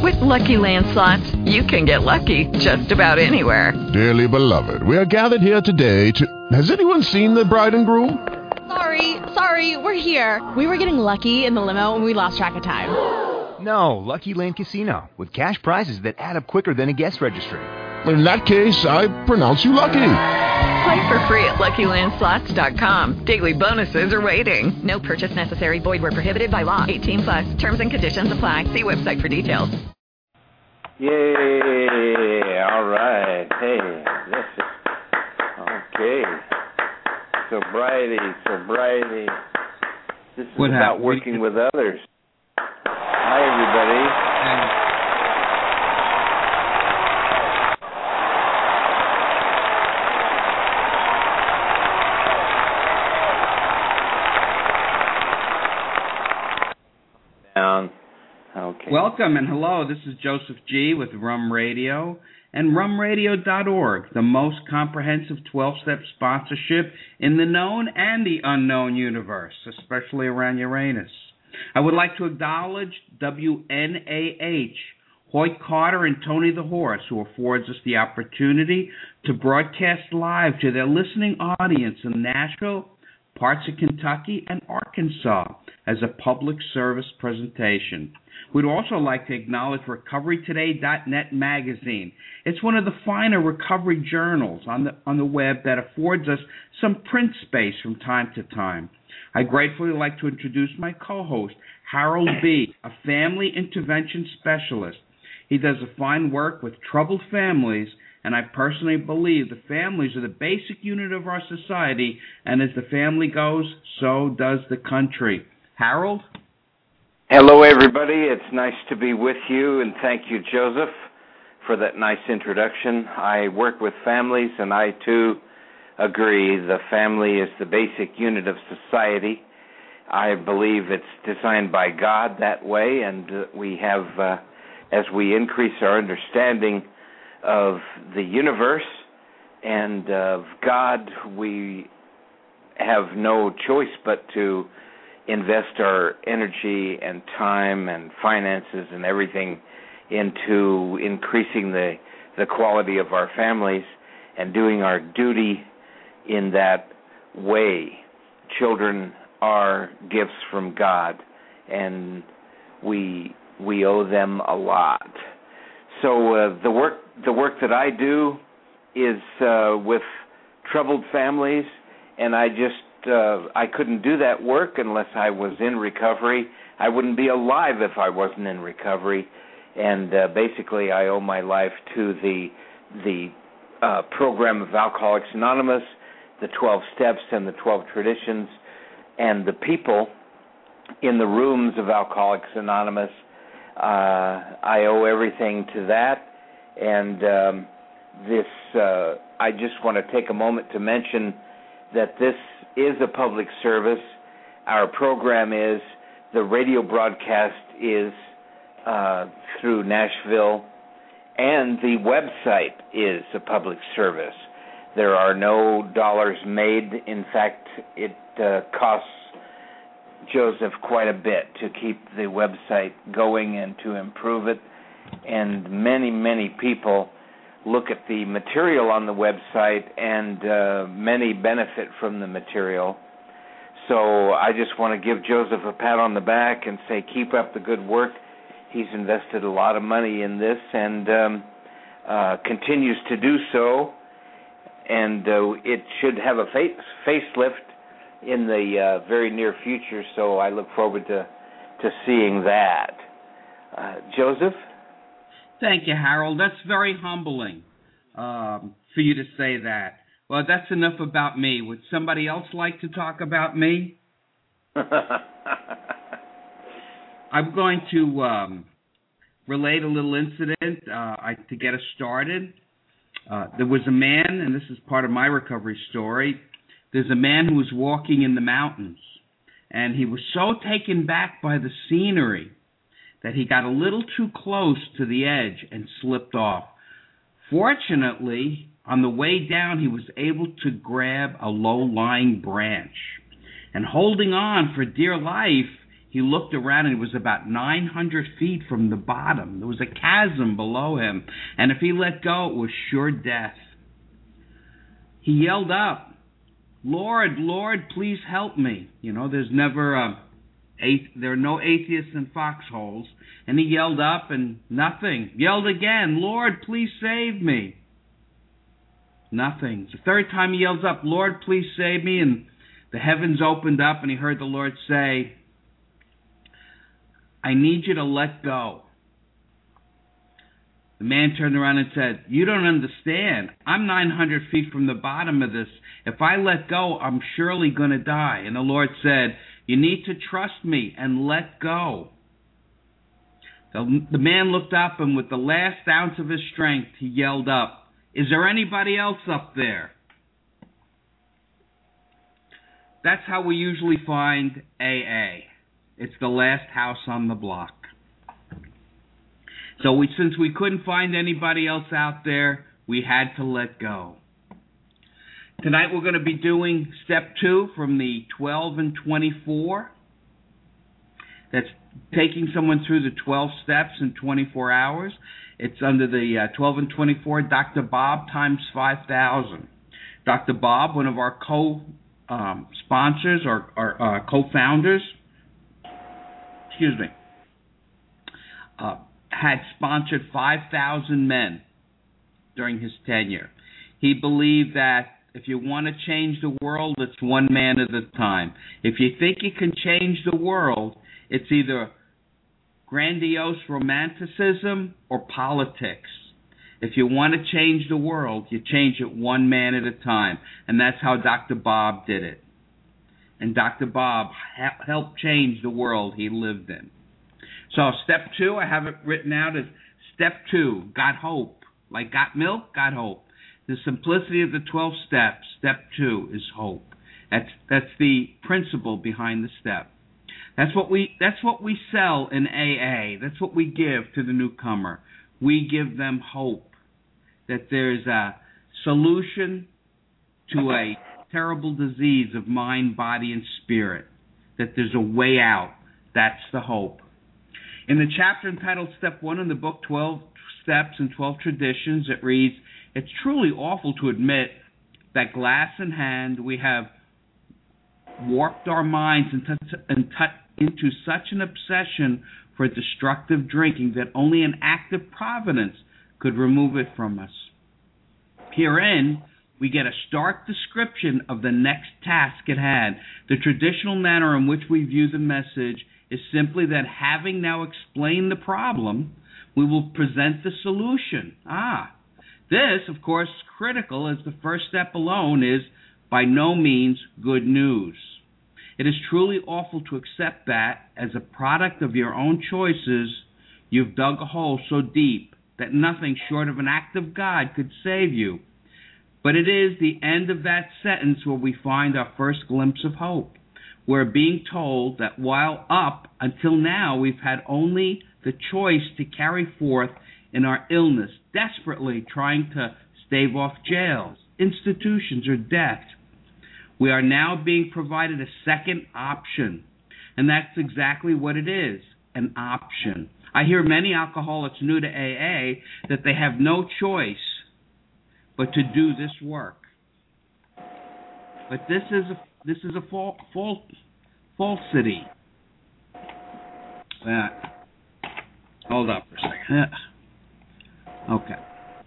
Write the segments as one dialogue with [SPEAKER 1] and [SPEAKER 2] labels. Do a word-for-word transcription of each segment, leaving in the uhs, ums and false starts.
[SPEAKER 1] With Lucky Land Slots, you can get lucky just about anywhere.
[SPEAKER 2] Dearly beloved, we are gathered here today to... Has anyone seen the bride and groom?
[SPEAKER 3] Sorry, sorry, we're here. We were getting lucky in the limo and we lost track of time.
[SPEAKER 4] No, Lucky Land Casino, with cash prizes that add up quicker than a guest registry.
[SPEAKER 2] In that case, I pronounce you lucky.
[SPEAKER 1] Play for free at Lucky Land Slots dot com. Daily bonuses are waiting. No purchase necessary. Void where prohibited by law. eighteen plus. Terms and conditions apply. See website for details.
[SPEAKER 5] Yay! All right. Hey, this is okay. Sobriety, sobriety. This is
[SPEAKER 6] what
[SPEAKER 5] about
[SPEAKER 6] happened?
[SPEAKER 5] working with others. Hi, everybody. Down. Okay.
[SPEAKER 6] Welcome and hello. This is Joseph G. with Rum Radio and rum radio dot org, the most comprehensive twelve-step sponsorship in the known and the unknown universe, especially around Uranus. I would like to acknowledge W N A H, Hoyt Carter and Tony the Horse, who affords us the opportunity to broadcast live to their listening audience in Nashville, parts of Kentucky, and Arkansas as a public service presentation. We'd also like to acknowledge recovery today dot net magazine. It's one of the finer recovery journals on the on the web that affords us some print space from time to time. I gratefully like to introduce my co-host, Harold B., a family intervention specialist. He does a fine work with troubled families, and I personally believe the families are the basic unit of our society, and as the family goes, so does the country. Harold?
[SPEAKER 5] Hello, everybody. It's nice to be with you, and thank you, Joseph, for that nice introduction. I work with families, and I, too, agree the family is the basic unit of society. I believe it's designed by God that way, and uh, we have, uh, as we increase our understanding of the universe and of God, we have no choice but to invest our energy and time and finances and everything into increasing the the quality of our families and doing our duty in that way. Children are gifts from God, and we we owe them a lot. So uh, the work the work that I do is uh, with troubled families, and I just Uh, I couldn't do that work unless I was in recovery. I wouldn't be alive if I wasn't in recovery. And uh, basically, I owe my life to the the uh, program of Alcoholics Anonymous, the twelve Steps and the twelve Traditions, and the people in the rooms of Alcoholics Anonymous. Uh, I owe everything to that. And um, this, uh, I just want to take a moment to mention that this is a public service. Our program is, the radio broadcast is uh, through Nashville, and the website is a public service. There are no dollars made. In fact, it uh, costs Joseph quite a bit to keep the website going and to improve it, and many, many people look at the material on the website, and uh, many benefit from the material. So I just want to give Joseph a pat on the back and say, keep up the good work. He's invested a lot of money in this and um, uh, continues to do so. And uh, it should have a face facelift in the uh, very near future, so I look forward to, to seeing that. Uh, Joseph?
[SPEAKER 6] Thank you, Harold. That's very humbling um, for you to say that. Well, that's enough about me. Would somebody else like to talk about me? I'm going to um, relate a little incident uh, I, to get us started. Uh, there was a man, and this is part of my recovery story, there's a man who was walking in the mountains, and he was so taken back by the scenery that he got a little too close to the edge and slipped off. Fortunately, on the way down, he was able to grab a low-lying branch. And holding on for dear life, he looked around and it was about nine hundred feet from the bottom. There was a chasm below him, and if he let go, it was sure death. He yelled up, "Lord, Lord, please help me." You know, there's never a, there are no atheists in foxholes. And he yelled up and nothing. Yelled again, "Lord, please save me." Nothing. The third time he yells up, "Lord, please save me," and the heavens opened up and he heard the Lord say, "I need you to let go." The man turned around and said, "You don't understand. I'm nine hundred feet from the bottom of this. If I let go, I'm surely going to die." And the Lord said, "You need to trust me and let go." The, the man looked up, and with the last ounce of his strength, he yelled up, "Is there anybody else up there?" That's how we usually find A A. It's the last house on the block. So we, since we couldn't find anybody else out there, we had to let go. Tonight we're going to be doing step two from the twelve and twenty-four. That's taking someone through the twelve steps in twenty-four hours. It's under the uh, twelve and twenty-four, Doctor Bob times five thousand. Doctor Bob, one of our co-sponsors um, or, or uh, co-founders, excuse me, uh, had sponsored five thousand men during his tenure. He believed that if you want to change the world, it's one man at a time. If you think you can change the world, it's either grandiose romanticism or politics. If you want to change the world, you change it one man at a time. And that's how Doctor Bob did it. And Doctor Bob ha- helped change the world he lived in. So step two, I have it written out as step two, got hope. Like got milk, got hope. The simplicity of the twelve steps, step two is hope. That's that's the principle behind the step. That's what we that's what we sell in A A. That's what we give to the newcomer. We give them hope that there's a solution to a terrible disease of mind, body, and spirit. That there's a way out. That's the hope. In the chapter entitled Step One in the book, twelve Steps and twelve Traditions, it reads, "It's truly awful to admit that glass in hand we have warped our minds into, into such an obsession for destructive drinking that only an act of providence could remove it from us. Herein, we get a stark description of the next task at hand. The traditional manner in which we view the message is simply that having now explained the problem, we will present the solution. Ah, this, of course, is critical, as the first step alone is by no means good news. It is truly awful to accept that, as a product of your own choices, you've dug a hole so deep that nothing short of an act of God could save you. But it is the end of that sentence where we find our first glimpse of hope. We're being told that while up until now we've had only the choice to carry forth in our illness, desperately trying to stave off jails, institutions, or death, we are now being provided a second option. And that's exactly what it is, an option. I hear many alcoholics new to A A that they have no choice but to do this work. But this is a, this is a fal- fal- falsity. Uh, hold up for a second. Okay.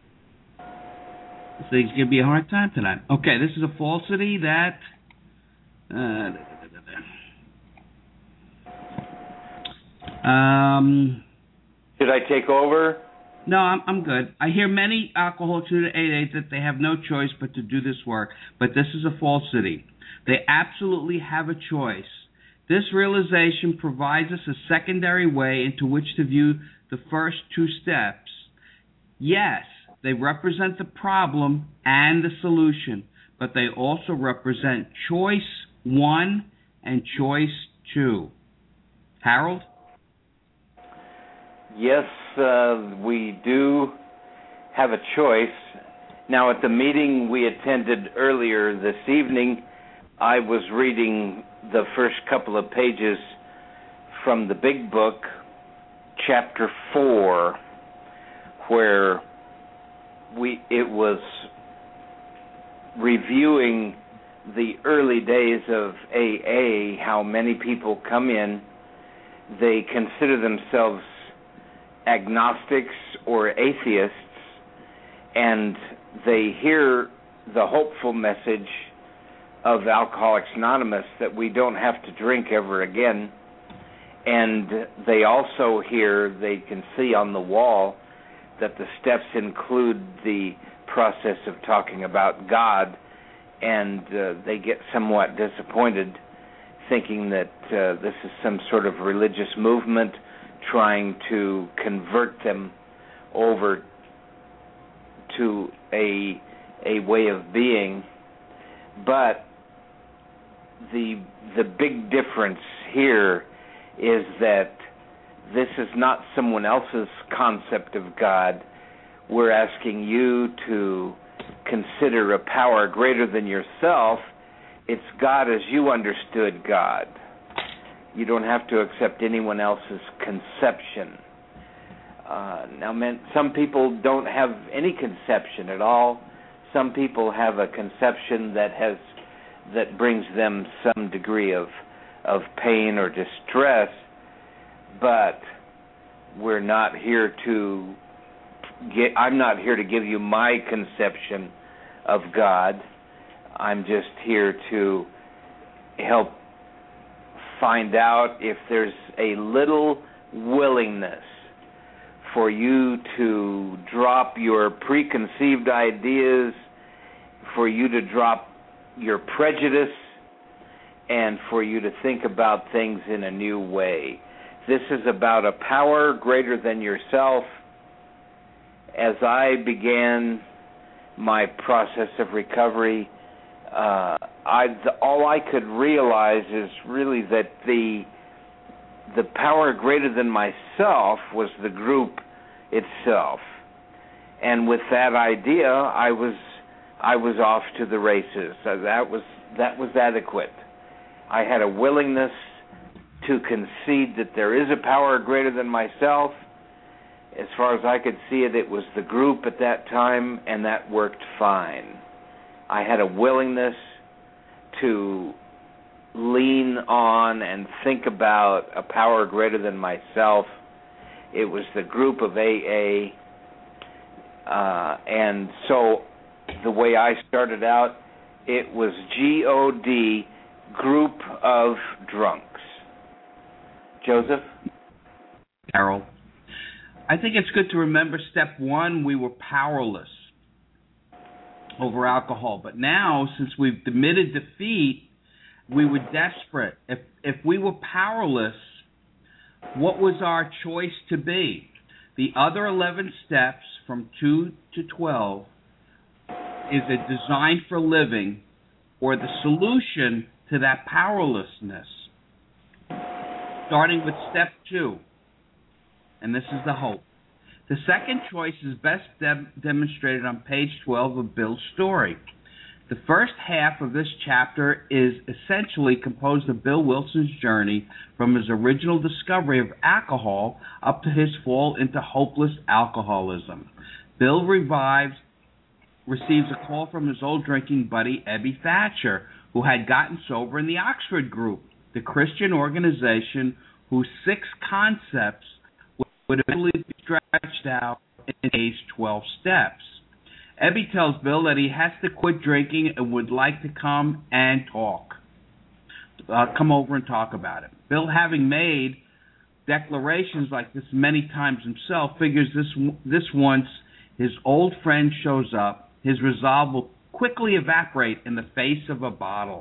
[SPEAKER 6] This thing's going to be a hard time tonight. Okay, this is a falsity that... Uh, um,
[SPEAKER 5] Should I take over?
[SPEAKER 6] No, I'm, I'm good. I hear many alcoholics who say that they have no choice but to do this work, but this is a falsity. They absolutely have a choice. This realization provides us a secondary way into which to view the first two steps. Yes, they represent the problem and the solution, but they also represent choice one and choice two. Harold?
[SPEAKER 5] Yes, uh, we do have a choice. Now, at the meeting we attended earlier this evening, I was reading the first couple of pages from the Big Book, chapter four, where we it was reviewing the early days of A A, how many people come in, they consider themselves agnostics or atheists, and they hear the hopeful message of Alcoholics Anonymous that we don't have to drink ever again, and they also hear, they can see on the wall that the steps include the process of talking about God, and uh, they get somewhat disappointed, thinking that uh, this is some sort of religious movement trying to convert them over to a a way of being. But the the big difference here is that this is not someone else's concept of God. We're asking you to consider a power greater than yourself. It's God as you understood God. You don't have to accept anyone else's conception. Uh, now, man, some people don't have any conception at all. Some people have a conception that has that brings them some degree of of pain or distress, but we're not here to get. I'm not here to give you my conception of God. I'm just here to help find out if there's a little willingness for you to drop your preconceived ideas, for you to drop your prejudice, and for you to think about things in a new way. This is about a power greater than yourself. As I began my process of recovery, uh, I, the, all I could realize is really that the the power greater than myself was the group itself, and with that idea, I was I was off to the races. So that was that was adequate. I had a willingness to concede that there is a power greater than myself. As far as I could see it, it was the group at that time, and that worked fine. I had a willingness to lean on and think about a power greater than myself. It was the group of A A, uh, and so the way I started out, it was G O D, Group of Drunks. Joseph?
[SPEAKER 6] Carol. I think it's good to remember step one, we were powerless over alcohol. But now, since we've admitted defeat, we were desperate. If if we were powerless, what was our choice to be? The other eleven steps from two to twelve is a design for living, or the solution to that powerlessness. Starting with step two, and this is the hope. The second choice is best de- demonstrated on page twelve of Bill's story. The first half of this chapter is essentially composed of Bill Wilson's journey from his original discovery of alcohol up to his fall into hopeless alcoholism. Bill revives, receives a call from his old drinking buddy, Ebby Thatcher, who had gotten sober in the Oxford Group, the Christian organization whose six concepts would eventually be stretched out in age twelve steps. Ebby tells Bill that he has to quit drinking and would like to come and talk, uh, come over and talk about it. Bill, having made declarations like this many times himself, figures this this once his old friend shows up, his resolve will quickly evaporate in the face of a bottle.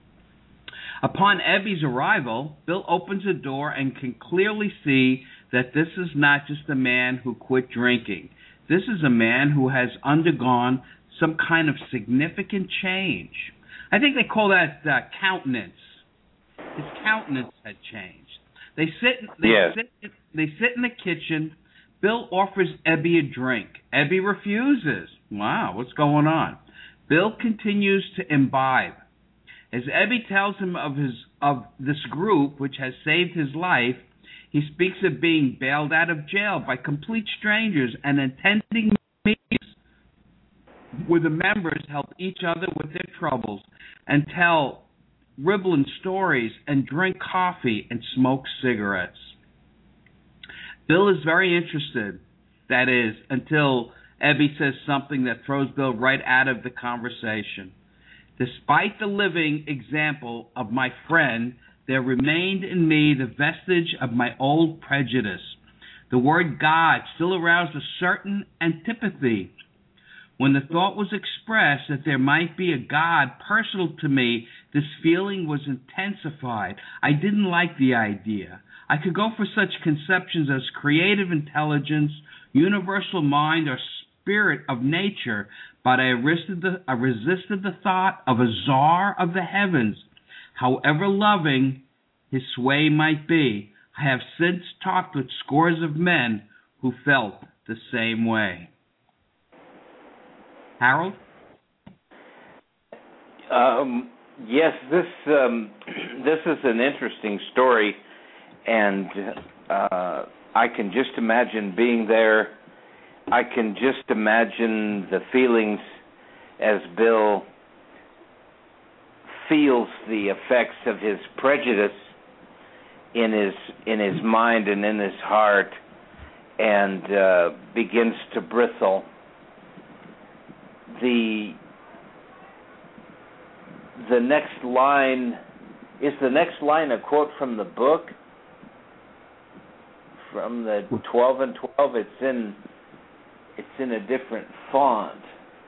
[SPEAKER 6] Upon Ebby's arrival, Bill opens the door and can clearly see that this is not just a man who quit drinking. This is a man who has undergone some kind of significant change. I think they call that uh, countenance. His countenance had changed. They sit. They
[SPEAKER 5] yes.
[SPEAKER 6] sit. They sit in the kitchen. Bill offers Ebby a drink. Ebby refuses. Wow, what's going on? Bill continues to imbibe. As Ebby tells him of his of this group which has saved his life, He speaks of being bailed out of jail by complete strangers and attending meetings where the members help each other with their troubles and tell ribbling stories and drink coffee and smoke cigarettes. Bill is very interested, that is, until Ebby says something that throws Bill right out of the conversation. Despite the living example of my friend, there remained in me the vestige of my old prejudice. The word God still aroused a certain antipathy. When the thought was expressed that there might be a God personal to me, this feeling was intensified. I didn't like the idea. I could go for such conceptions as creative intelligence, universal mind, or spirit of nature, but I resisted the, I resisted the thought of a czar of the heavens. However loving his sway might be, I have since talked with scores of men who felt the same way. Harold?
[SPEAKER 5] Um, yes, this um, this is an interesting story, and uh, I can just imagine being there. I can just imagine the feelings as Bill feels the effects of his prejudice in his in his mind and in his heart, and uh, begins to bristle. The the next line is the next line a quote from the book, from the twelve and twelve. It's in it's in a different font.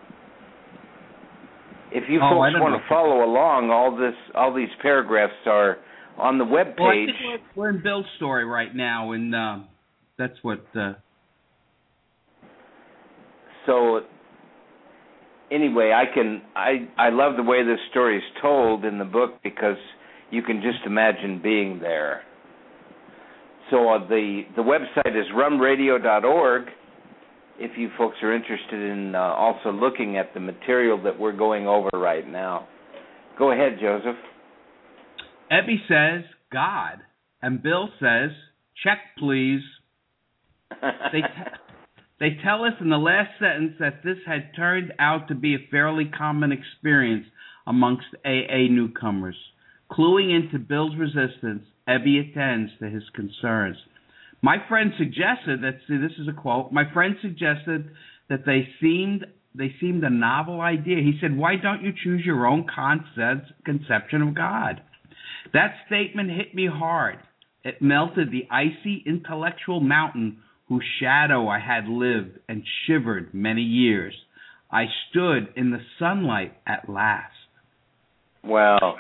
[SPEAKER 5] If you
[SPEAKER 6] oh,
[SPEAKER 5] folks want
[SPEAKER 6] know.
[SPEAKER 5] to follow along, all this all these paragraphs are on the web page.
[SPEAKER 6] Well, I think we're, we're in Bill's story right now, and uh, that's what. Uh...
[SPEAKER 5] So. Anyway, I can I, I love the way this story is told in the book because you can just imagine being there. So uh, the the website is rum radio dot org. If you folks are interested in uh, also looking at the material that we're going over right now, go ahead, Joseph.
[SPEAKER 6] Ebby says God, and Bill says check, please. They. T- They tell us in the last sentence that this had turned out to be a fairly common experience amongst A A newcomers. Cluing into Bill's resistance, Ebby attends to his concerns. My friend suggested that, see, this is a quote, my friend suggested that they seemed they seemed a novel idea. He said, why don't you choose your own concept, conception of God? That statement hit me hard. It melted the icy intellectual mountain whose shadow I had lived and shivered many years. I stood in the sunlight at last.
[SPEAKER 5] Wow.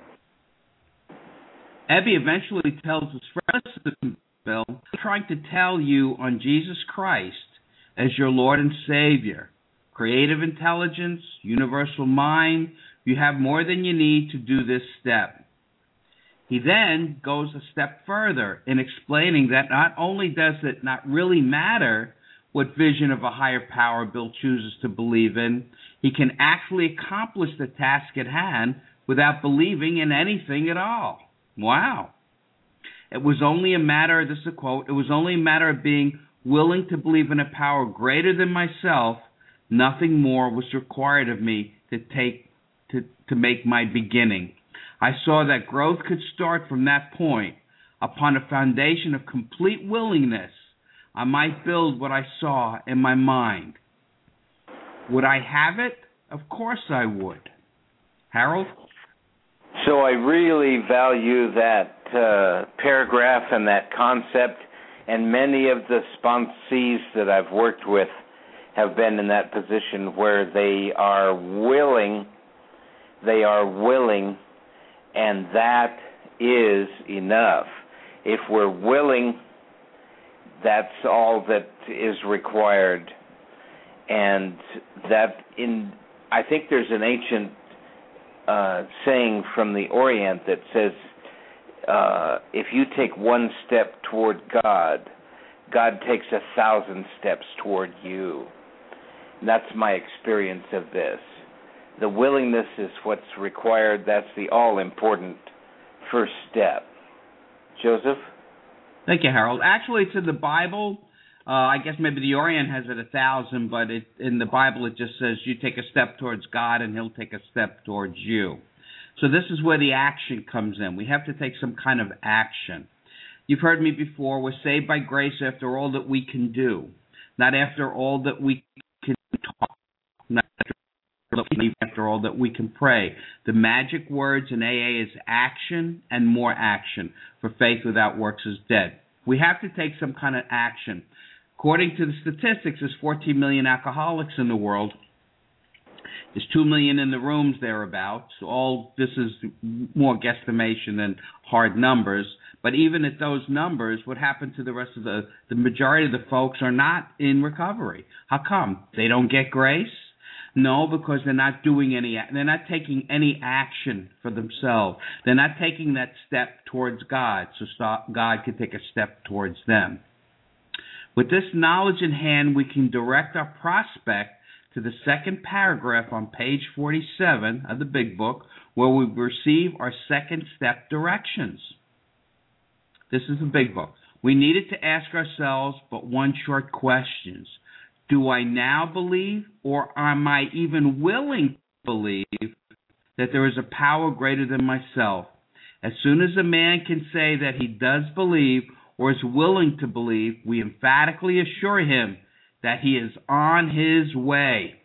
[SPEAKER 6] Ebby eventually tells his friend, listen, Bill, I'm trying to tell you on Jesus Christ as your Lord and Savior. Creative intelligence, universal mind, you have more than you need to do this step. He then goes a step further in explaining that not only does it not really matter what vision of a higher power Bill chooses to believe in, he can actually accomplish the task at hand without believing in anything at all. Wow. It was only a matter, this is a quote, it was only a matter of being willing to believe in a power greater than myself. Nothing more was required of me to take to, to make my beginning. I saw that growth could start from that point. Upon a foundation of complete willingness, I might build what I saw in my mind. Would I have it? Of course I would. Harold?
[SPEAKER 5] So I really value that uh, paragraph and that concept, and many of the sponsees that I've worked with have been in that position where they are willing, they are willing, and that is enough. If we're willing, that's all that is required. And that in, I think there's an ancient uh, saying from the Orient that says, uh, if you take one step toward God, God takes a thousand steps toward you. And that's my experience of this. The willingness is what's required. That's the all-important first step. Joseph?
[SPEAKER 6] Thank you, Harold. Actually, it's in the Bible. Uh, I guess maybe the Orient has it a thousand, but it, in the Bible it just says you take a step towards God and He'll take a step towards you. So this is where the action comes in. We have to take some kind of action. You've heard me before. We're saved by grace after all that we can do, not after all that we can talk, not after all that we can pray. The magic words in A A is action and more action, for faith without works is dead. We have to take some kind of action. According to the statistics, there's fourteen million alcoholics in the world. There's two million in the rooms thereabouts. All this is more guesstimation than hard numbers. But even at those numbers, what happened to the rest of the, the majority of the folks are not in recovery. How come? They don't get grace? No, because they're not doing any, they're not taking any action for themselves. They're not taking that step towards God, so God can take a step towards them. With this knowledge in hand, we can direct our prospect to the second paragraph on page forty-seven of the Big Book, where we receive our second step directions. This is the Big Book. We needed to ask ourselves but one short question. Do I now believe, or am I even willing to believe that there is a power greater than myself? As soon as a man can say that he does believe or is willing to believe, we emphatically assure him that he is on his way.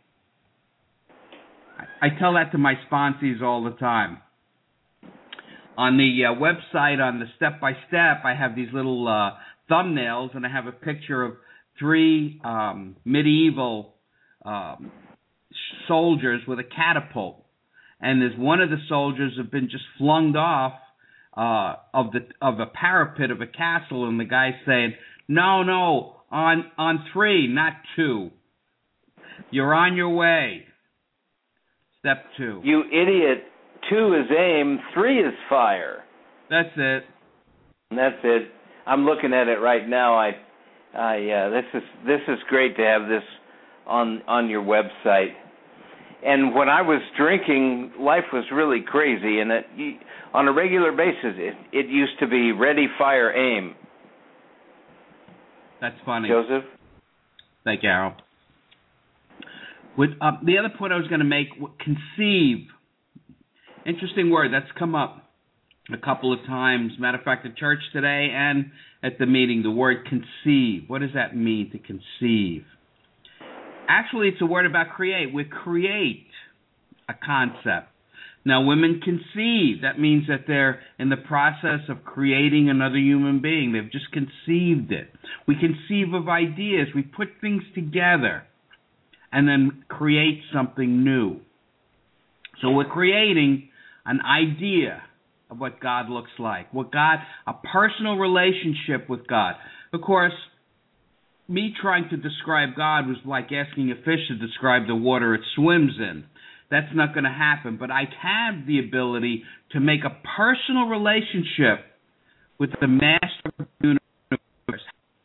[SPEAKER 6] I tell that to my sponsees all the time. On the uh, website, on the step-by-step, I have these little uh, thumbnails, and I have a picture of three um, medieval um, soldiers with a catapult. And there's one of the soldiers have been just flung off uh, of the of a parapet of a castle, and the guy's saying, no, no, on on three, not two. You're on your way. Step two.
[SPEAKER 5] You idiot. Two is aim, three is fire.
[SPEAKER 6] That's it.
[SPEAKER 5] That's it. I'm looking at it right now. I, I, uh, this is this is great to have this on on your website. And when I was drinking, life was really crazy, and it, on a regular basis, it, it used to be ready, fire, aim.
[SPEAKER 6] That's funny.
[SPEAKER 5] Joseph?
[SPEAKER 6] Thank you, Harold. With, uh, the other point I was going to make, conceive. Interesting word. That's come up a couple of times. Matter of fact, at church today and at the meeting, the word conceive. What does that mean, to conceive? Actually, it's a word about create. We create a concept. Now, women conceive. That means that they're in the process of creating another human being. They've just conceived it. We conceive of ideas. We put things together and then create something new. So we're creating an idea of what God looks like, what God, a personal relationship with God. Of course, me trying to describe God was like asking a fish to describe the water it swims in. That's not going to happen. But I have the ability to make a personal relationship with the Master of the universe.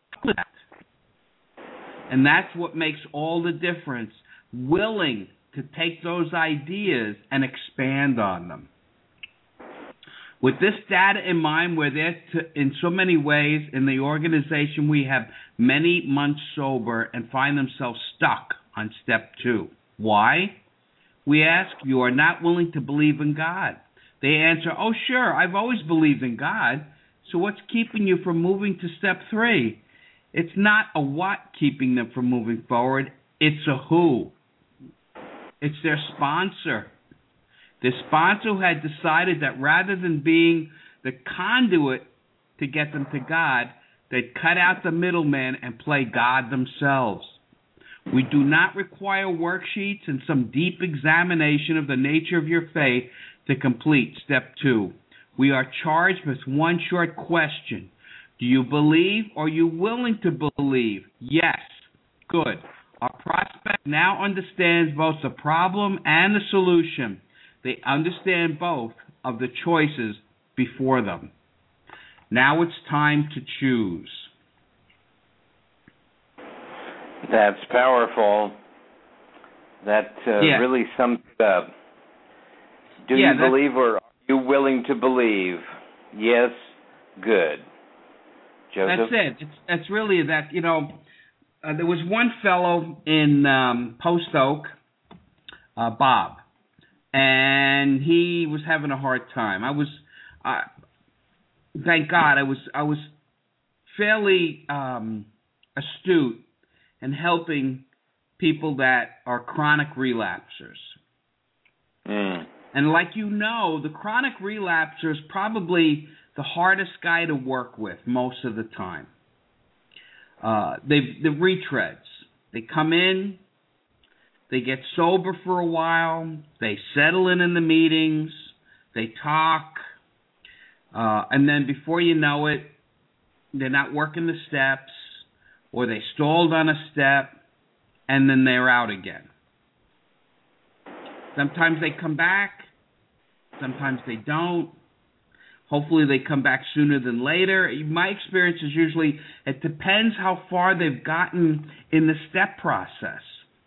[SPEAKER 6] And that's what makes all the difference. Willing to take those ideas and expand on them. With this data in mind, we're there to, in so many ways, in the organization, we have many months sober and find themselves stuck on step two. Why? We ask, you are not willing to believe in God. They answer, oh, sure, I've always believed in God. So what's keeping you from moving to step three? It's not a what keeping them from moving forward. It's a who. It's their sponsor. The sponsor who had decided that rather than being the conduit to get them to God, they'd cut out the middleman and play God themselves. We do not require worksheets and some deep examination of the nature of your faith to complete step two. We are charged with one short question. Do you believe, or are you willing to believe? Yes. Good. Our prospect now understands both the problem and the solution. They understand both of the choices before them. Now it's time to choose.
[SPEAKER 5] That's powerful. That uh,
[SPEAKER 6] yeah.
[SPEAKER 5] really sums it up. Do
[SPEAKER 6] yeah,
[SPEAKER 5] you believe, or are you willing to believe? Yes. Good. Joseph?
[SPEAKER 6] That's it. It's, it's really that, you know, uh, there was one fellow in um, Post Oak, uh, Bob, and he was having a hard time. I was, uh, thank God, I was I was fairly um, astute in helping people that are chronic relapsers.
[SPEAKER 5] Mm.
[SPEAKER 6] And like you know, the chronic relapser is probably the hardest guy to work with most of the time. Uh, they the retreads. They come in, they get sober for a while, they settle in in the meetings, they talk, uh, and then before you know it, they're not working the steps, or they stalled on a step, and then they're out again. Sometimes they come back, sometimes they don't. Hopefully they come back sooner than later. My experience is usually it depends how far they've gotten in the step process.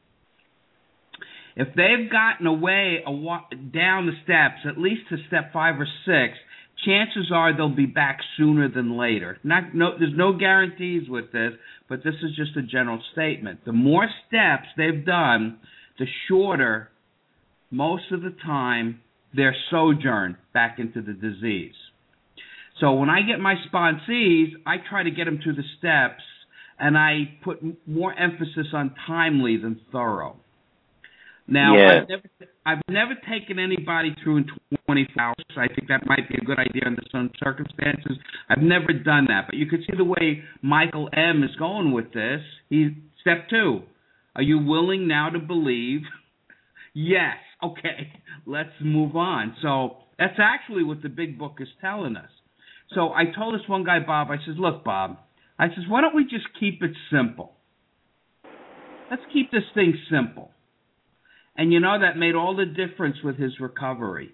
[SPEAKER 6] If they've gotten away a wa- down the steps, at least to step five or six, chances are they'll be back sooner than later. Not, no, there's no guarantees with this, but this is just a general statement. The more steps they've done, the shorter, most of the time, their sojourn back into the disease. So when I get my sponsees, I try to get them through the steps, and I put more emphasis on timely than thorough. Now,
[SPEAKER 5] yeah.
[SPEAKER 6] I've, never, I've never taken anybody through in twenty-four hours. I think that might be a good idea under some circumstances. I've never done that, but you can see the way Michael M. is going with this. He, step two, are you willing now to believe? Yes. Okay, let's move on. So that's actually what the big book is telling us. So I told this one guy, Bob, I says, look, Bob, I says, why don't we just keep it simple? Let's keep this thing simple. And you know, that made all the difference with his recovery.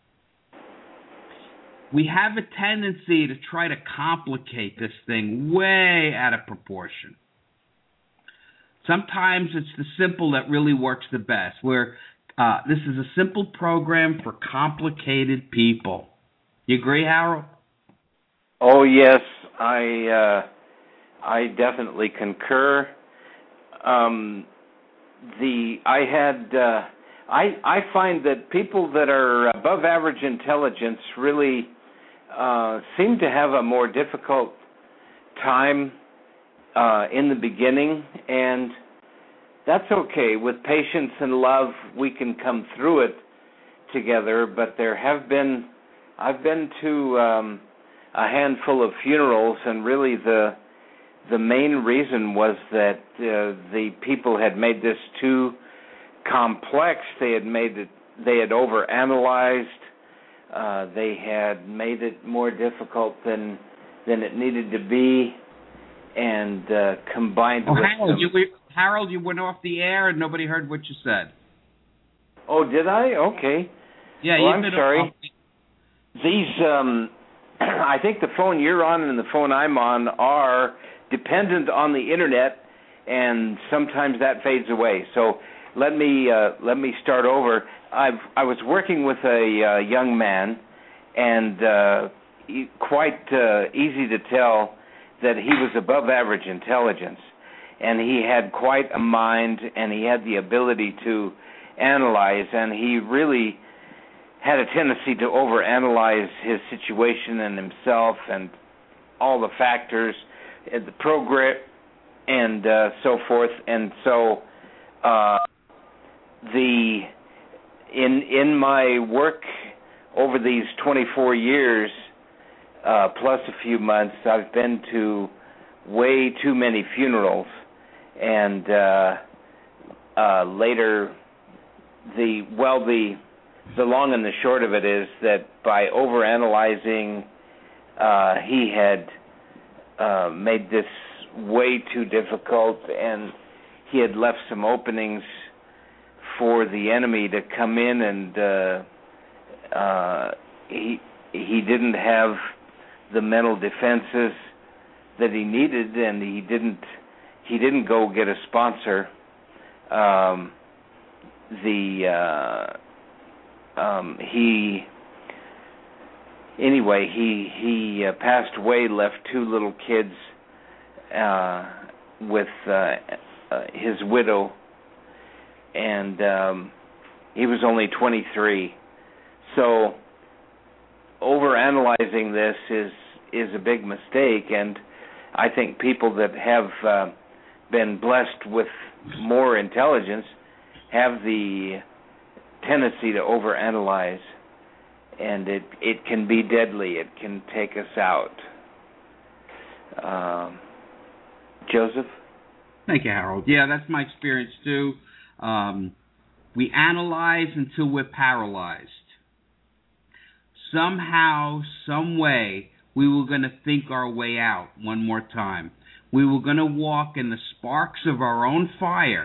[SPEAKER 6] We have a tendency to try to complicate this thing way out of proportion. Sometimes it's the simple that really works the best, where uh, this is a simple program for complicated people. You agree, Harold?
[SPEAKER 5] Oh, yes, I uh, I definitely concur. Um, the I had uh, I I find that people that are above average intelligence really uh, seem to have a more difficult time uh, in the beginning, and that's okay. With patience and love, we can come through it together. But there have been I've been to um, a handful of funerals, and really the the main reason was that uh, the people had made this too complex. They had made it. They had overanalyzed. Uh, they had made it more difficult than than it needed to be, and uh, combined
[SPEAKER 6] oh,
[SPEAKER 5] with
[SPEAKER 6] Harold,
[SPEAKER 5] some...
[SPEAKER 6] you, Harold, you went off the air and nobody heard what you said.
[SPEAKER 5] Oh, did I? Okay.
[SPEAKER 6] Yeah,
[SPEAKER 5] well,
[SPEAKER 6] you
[SPEAKER 5] I'm sorry.
[SPEAKER 6] Off.
[SPEAKER 5] These, um, I think the phone you're on and the phone I'm on are dependent on the internet, and sometimes that fades away. So let me uh, let me start over. I've I was working with a uh, young man, and uh, he, quite uh, easy to tell that he was above average intelligence, and he had quite a mind, and he had the ability to analyze, and he really had a tendency to overanalyze his situation and himself and all the factors, and the program, and uh, so forth. And so, uh, the in in my work over these twenty-four years, uh, plus a few months, I've been to way too many funerals, and uh, uh, later, the well the the long and the short of it is that by overanalyzing, uh, he had uh, made this way too difficult, and he had left some openings for the enemy to come in, and uh, uh, he he didn't have the mental defenses that he needed, and he didn't he didn't go get a sponsor. Um, the uh, um, he anyway, he he uh, passed away, left two little kids uh, with uh, uh, his widow, and um, he was only twenty-three. So overanalyzing this is is a big mistake, and I think people that have uh, been blessed with more intelligence have the tendency to overanalyze, and it it can be deadly. It can take us out. Um, Joseph?
[SPEAKER 6] Thank you, Harold. Yeah, that's my experience too. Um, we analyze until we're paralyzed. Somehow, some way, we were going to think our way out one more time. We were going to walk in the sparks of our own fire.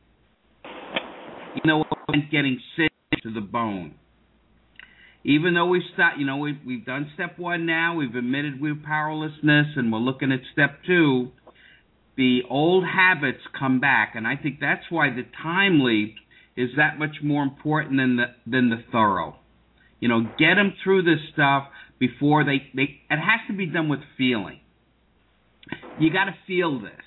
[SPEAKER 6] You know, getting sick to the bone. Even though we've stopped, you know, we've, we've done step one now, we've admitted we're powerlessness, and we're looking at step two, the old habits come back, and I think that's why the time leap is that much more important than the than the thorough. You know, get them through this stuff before they, they it has to be done with feeling. You got to feel this.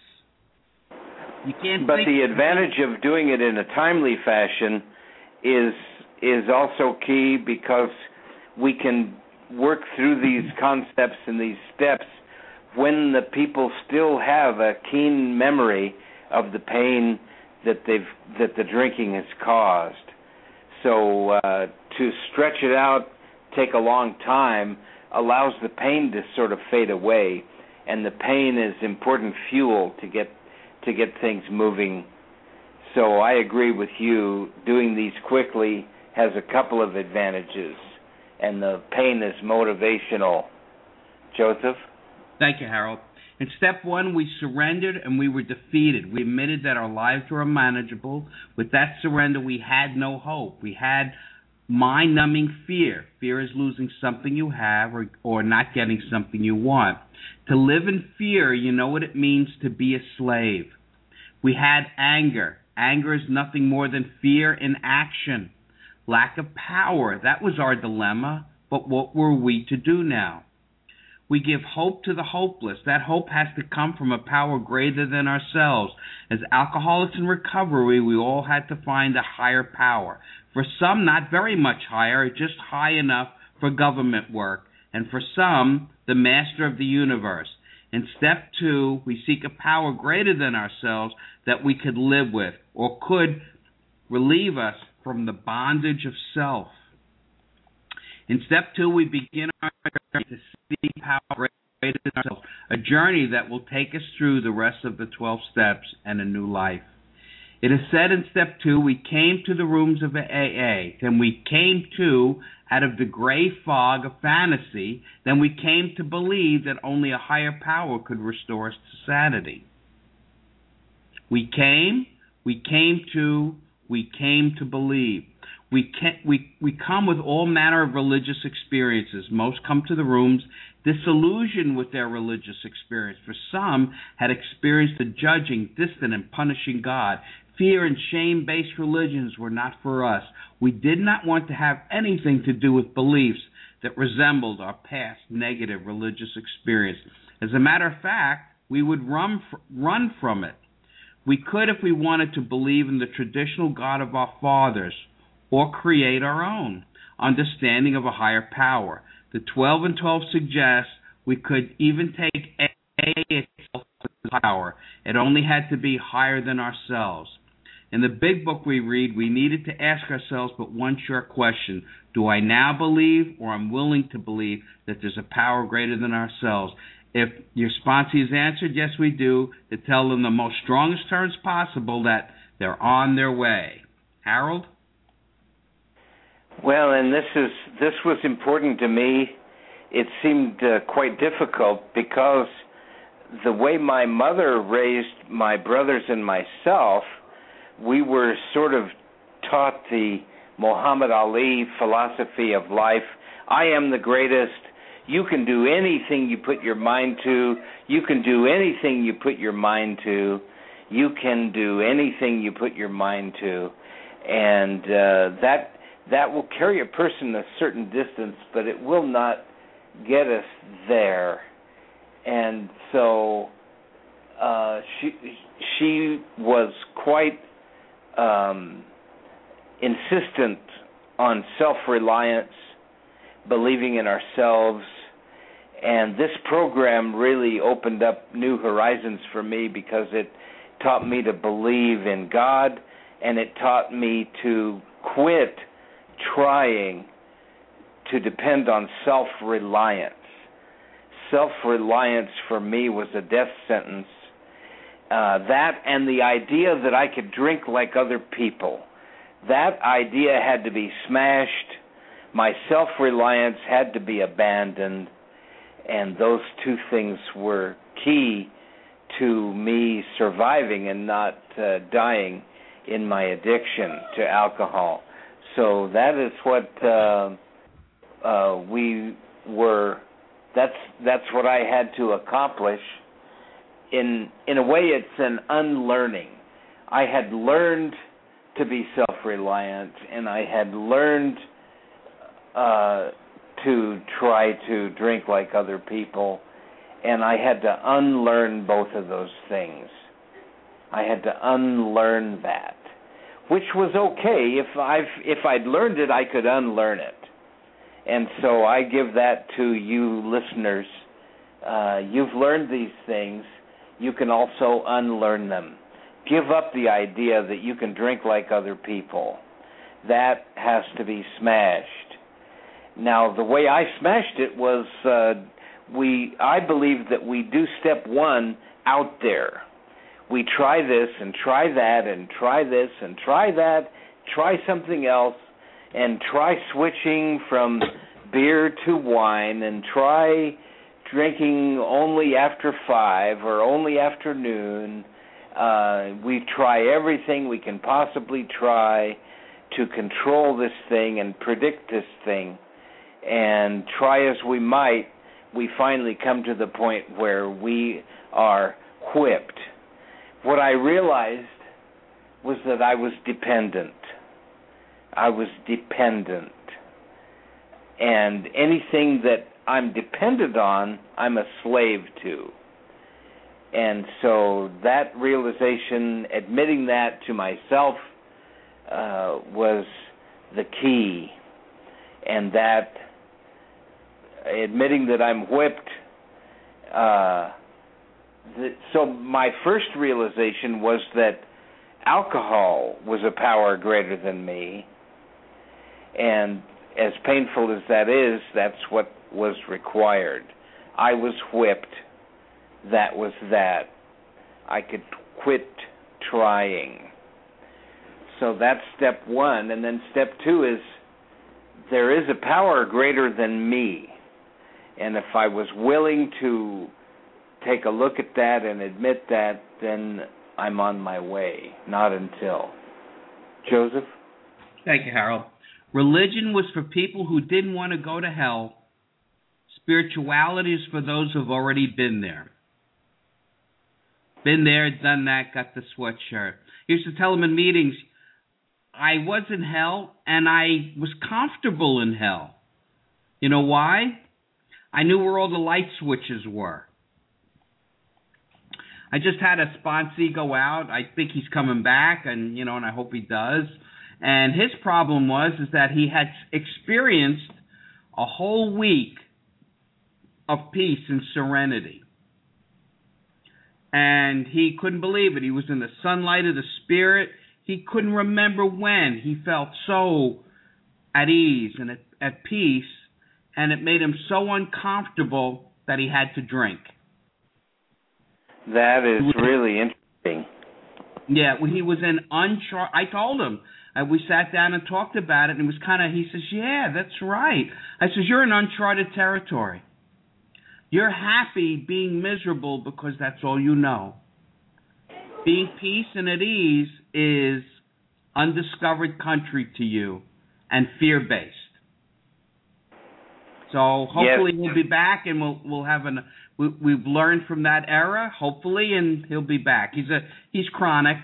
[SPEAKER 6] You can't.
[SPEAKER 5] But
[SPEAKER 6] think
[SPEAKER 5] the advantage of doing it in a timely fashion is is also key, because we can work through these concepts and these steps when the people still have a keen memory of the pain that they've that the drinking has caused. So uh, to stretch it out, take a long time, allows the pain to sort of fade away, and the pain is important fuel to get to get things moving. So I agree with you. Doing these quickly has a couple of advantages, and the pain is motivational. Joseph?
[SPEAKER 6] Thank you, Harold. In step one, we surrendered and we were defeated. We admitted that our lives were unmanageable. With that surrender, we had no hope. We had mind-numbing fear. Fear is losing something you have or, or not getting something you want. To live in fear, you know what it means to be a slave. We had anger. Anger is nothing more than fear in action. Lack of power, that was our dilemma, but what were we to do now? We give hope to the hopeless. That hope has to come from a power greater than ourselves. As alcoholics in recovery, we all had to find a higher power. For some, not very much higher, just high enough for government work. And for some, the master of the universe. In step two, we seek a power greater than ourselves that we could live with, or could relieve us from the bondage of self. In step two, we begin our journey to seek power greater than ourselves, a journey that will take us through the rest of the twelve steps and a new life. It is said in step two, we came to the rooms of A A, then we came to, out of the gray fog of fantasy, then we came to believe that only a higher power could restore us to sanity. We came, we came to, we came to believe. We, can, we, we come with all manner of religious experiences. Most come to the rooms disillusioned with their religious experience. For some had experienced a judging, distant, and punishing God. Fear and shame-based religions were not for us. We did not want to have anything to do with beliefs that resembled our past negative religious experience. As a matter of fact, we would run, run from it. We could, if we wanted, to believe in the traditional God of our fathers, or create our own understanding of a higher power. The twelve and twelve suggests we could even take A itself as power. It only had to be higher than ourselves. In the big book we read, we needed to ask ourselves but one short question. Do I now believe, or I'm willing to believe, that there's a power greater than ourselves? If your sponsee has answered, yes, we do, to tell them the most strongest terms possible that they're on their way. Harold?
[SPEAKER 5] Well, and this is this was important to me. It seemed uh, quite difficult because the way my mother raised my brothers and myself, we were sort of taught the Muhammad Ali philosophy of life. I am the greatest. You can do anything you put your mind to. You can do anything you put your mind to. You can do anything you put your mind to. And uh, that that will carry a person a certain distance, but it will not get us there. And so uh, she she was quite um, insistent on self-reliance, believing in ourselves. And this program really opened up new horizons for me because it taught me to believe in God, and it taught me to quit trying to depend on self-reliance. Self-reliance for me was a death sentence. Uh, that and the idea that I could drink like other people, that idea had to be smashed. My self-reliance had to be abandoned, and those two things were key to me surviving and not uh, dying in my addiction to alcohol. So that is what uh, uh, we were. That's that's what I had to accomplish. In in a way, it's an unlearning. I had learned to be self-reliant, and I had learned uh, to try to drink like other people, and I had to unlearn both of those things. I had to unlearn that, which was okay. If I've if I'd learned it, I could unlearn it. And so I give that to you listeners. Uh, you've learned these things. You can also unlearn them. Give up the idea that you can drink like other people. That has to be smashed. Now, the way I smashed it was uh, we. I believe that we do step one out there. We try this and try that and try this and try that, try something else, and try switching from beer to wine, and try drinking only after five or only after noon. Uh, we try everything we can possibly try to control this thing and predict this thing. And try as we might, we finally come to the point where we are whipped. What I realized was that I was dependent. I was dependent. And anything that I'm dependent on, I'm a slave to. And so that realization, admitting that to myself, uh, was the key. And that, admitting that I'm whipped, uh, the, so my first realization was that alcohol was a power greater than me. And as painful as that is, that's what was required. I was whipped. That was that. I could quit trying. So that's step one. And then step two is there is a power greater than me. And if I was willing to take a look at that and admit that, then I'm on my way. Not until. Joseph?
[SPEAKER 6] Thank you, Harold. Religion was for people who didn't want to go to hell. Spirituality is for those who've already been there. Been there, done that, got the sweatshirt. I used to tell them in meetings, I was in hell and I was comfortable in hell. You know why? I knew where all the light switches were. I just had a sponsee go out. I think he's coming back, and you know, and I hope he does. And his problem was is that he had experienced a whole week of peace and serenity. And he couldn't believe it. He was in the sunlight of the Spirit. He couldn't remember when he felt so at ease and at, at peace, and it made him so uncomfortable that he had to drink.
[SPEAKER 5] That is really interesting.
[SPEAKER 6] Yeah, when he was in uncharted, I told him, uh, we sat down and talked about it, and it was kind of, he says, yeah, that's right. I says, you're in uncharted territory. You're happy being miserable because that's all you know. Being peace and at ease is undiscovered country to you and fear-based. So hopefully yes. He'll be back, and we'll we'll have an we, we've learned from that era, hopefully, and he'll be back. He's a he's chronic,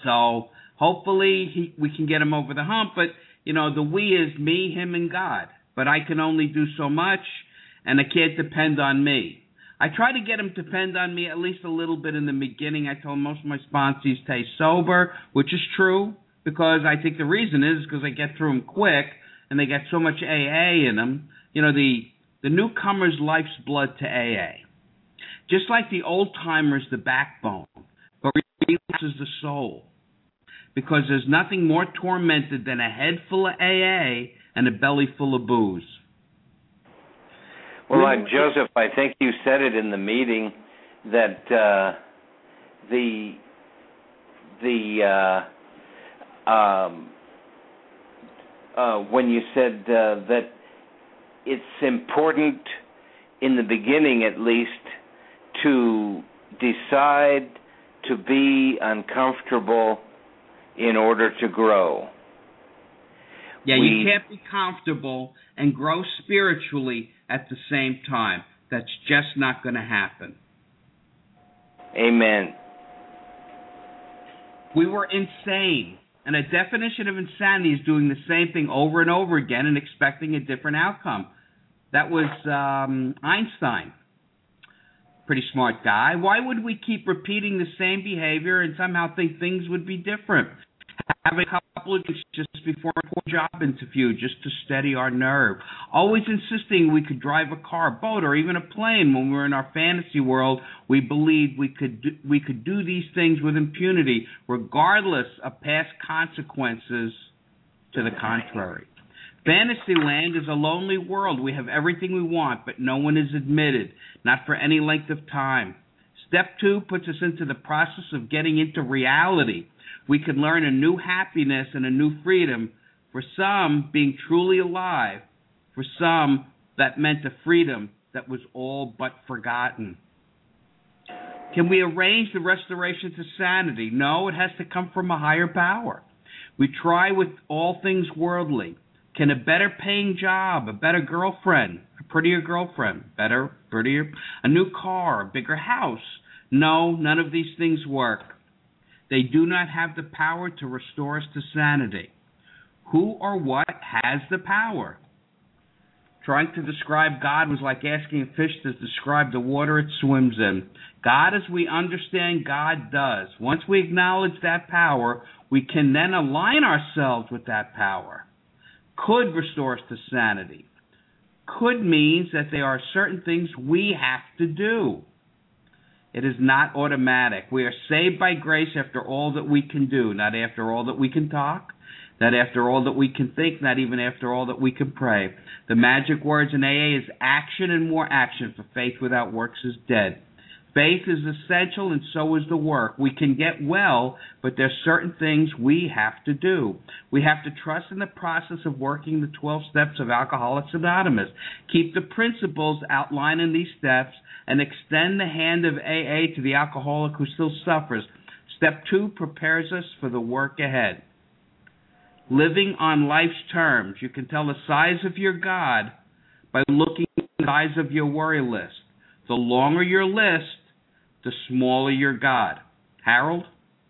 [SPEAKER 6] so hopefully he, we can get him over the hump. But you know, the we is me, him, and God. but I can only do so much, and I can't depend on me. I try to get them to depend on me at least a little bit in the beginning. I told most of my sponsees stay sober, which is true, because I think the reason is because I get through them quick, and they get so much A A in them. You know, the, the newcomer's life's blood to A A. Just like the old-timer's the backbone, but relapse is the soul. Because there's nothing more tormented than a head full of A A and a belly full of booze.
[SPEAKER 5] Well, uh, Joseph, I think you said it in the meeting that uh, the the uh, um, uh, when you said uh, that it's important in the beginning, at least, to decide to be uncomfortable in order to grow.
[SPEAKER 6] Yeah,
[SPEAKER 5] we,
[SPEAKER 6] you can't be comfortable and grow spiritually at the same time. That's just not going to happen.
[SPEAKER 5] Amen.
[SPEAKER 6] We were insane. And a definition of insanity is doing the same thing over and over again and expecting a different outcome. That was um, Einstein. Pretty smart guy. Why would we keep repeating the same behavior and somehow think things would be different? Having a couple of drinks just before a job interview just to steady our nerve. Always insisting we could drive a car, boat, or even a plane when we were in our fantasy world. We believed we could do, we could do these things with impunity, regardless of past consequences to the contrary. Fantasyland is a lonely world. We have everything we want, but no one is admitted, not for any length of time. Step two puts us into the process of getting into reality. We can learn a new happiness and a new freedom. For some, being truly alive. For some, that meant a freedom that was all but forgotten. Can we arrange the restoration to sanity? No, it has to come from a higher power. We try with all things worldly. Can a better paying job, a better girlfriend, a prettier girlfriend, better, prettier, a new car, a bigger house? No, none of these things work. They do not have the power to restore us to sanity. Who or what has the power? Trying to describe God was like asking a fish to describe the water it swims in. God, as we understand God, does. Once we acknowledge that power, we can then align ourselves with that power. Could restore us to sanity. Could means that there are certain things we have to do. It is not automatic. We are saved by grace after all that we can do, not after all that we can talk, not after all that we can think, not even after all that we can pray. The magic words in A A is action and more action, for faith without works is dead. Faith is essential, and so is the work. We can get well, but there's certain things we have to do. We have to trust in the process of working the twelve steps of Alcoholics Anonymous. Keep the principles outlined in these steps, and extend the hand of A A to the alcoholic who still suffers. Step two prepares us for the work ahead. Living on life's terms. You can tell the size of your God by looking at the size of your worry list. The longer your list, the smaller your God. Harold?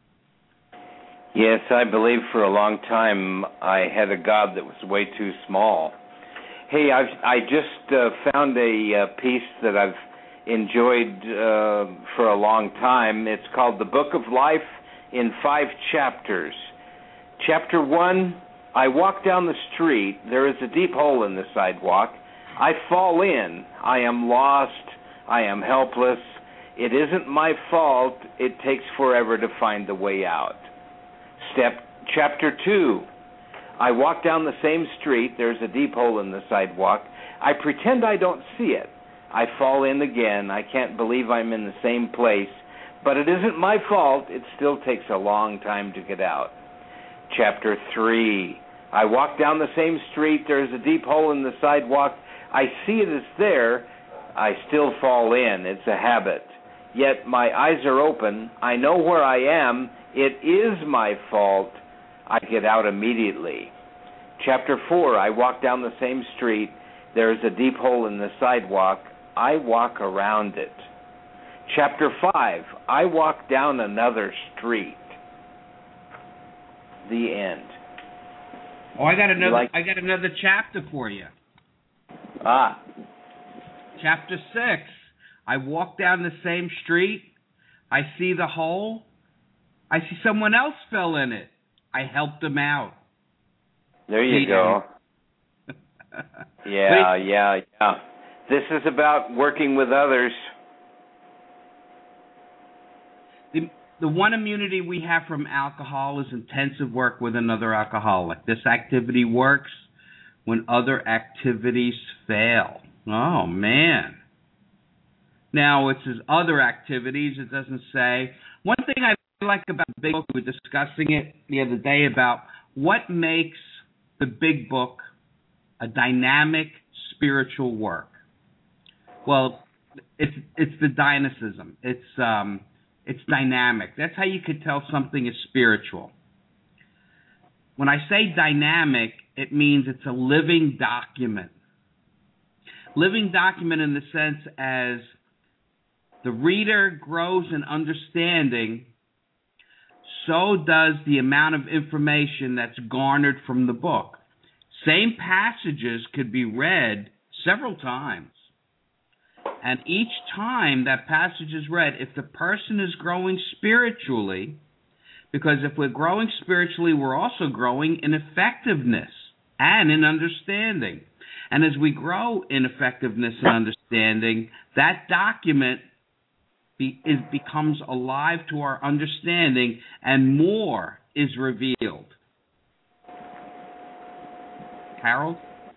[SPEAKER 5] Yes, I believe for a long time I had a God that was way too small. Hey, I've, I just uh, found a uh, piece that I've enjoyed uh, for a long time. It's called The Book of Life in Five Chapters. Chapter one, I walk down the street. There is a deep hole in the sidewalk. I fall in. I am lost. I am helpless. It isn't my fault. It takes forever to find the way out. Step Chapter two, I walk down the same street. There's a deep hole in the sidewalk. I pretend I don't see it. I fall in again. I can't believe I'm in the same place. But it isn't my fault. It still takes a long time to get out. Chapter three, I walk down the same street. There's a deep hole in the sidewalk. I see it is there. I still fall in. It's a habit. Yet my eyes are open. I know where I am. It is my fault. I get out immediately. Chapter four, I walk down the same street. There is a deep hole in the sidewalk. I walk around it. Chapter five, I walk down another street. The end.
[SPEAKER 6] Oh, I got another.
[SPEAKER 5] Like,
[SPEAKER 6] I got another chapter for you.
[SPEAKER 5] Ah.
[SPEAKER 6] Chapter six. I walk down the same street. I see the hole. I see someone else fell in it. I helped him out.
[SPEAKER 5] There you
[SPEAKER 6] See,
[SPEAKER 5] go. yeah, yeah, yeah. This is about working with others.
[SPEAKER 6] The, the one immunity we have from alcohol is intensive work with another alcoholic. This activity works when other activities fail. Oh, man. Now, it says other activities. It doesn't say. One thing I like about the Big Book, we were discussing it the other day about what makes the Big Book a dynamic spiritual work. Well, it's it's the dynamism. It's um it's dynamic. That's how you could tell something is spiritual. When I say dynamic, it means it's a living document. Living document in the sense as the reader grows in understanding, so does the amount of information that's garnered from the book. Same passages could be read several times. And each time that passage is read, if the person is growing spiritually, because if we're growing spiritually, we're also growing in effectiveness and in understanding. And as we grow in effectiveness and understanding, that document be, is, becomes alive to our understanding, and more is revealed. Harold?